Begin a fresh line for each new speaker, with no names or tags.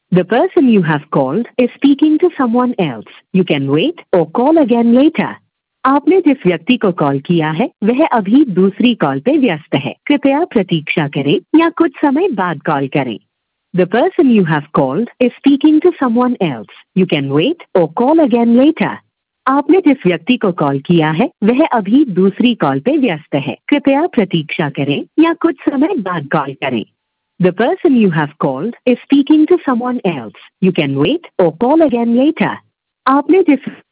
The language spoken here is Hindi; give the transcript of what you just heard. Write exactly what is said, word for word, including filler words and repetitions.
The person you have called is speaking to someone else. You can wait or call again later. आपने जिस व्यक्ति को कॉल किया है वह अभी दूसरी कॉल पे व्यस्त है। कृपया प्रतीक्षा करें या कुछ समय बाद कॉल करें। The person you have called is speaking to someone else. You can wait or call again later. आपने जिस व्यक्ति को कॉल किया है वह अभी दूसरी कॉल पे व्यस्त है। कृपया प्रतीक्षा करें या कुछ समय बाद कॉल करें। The person you have called is speaking to someone else. You can wait or call again later. आपने जिस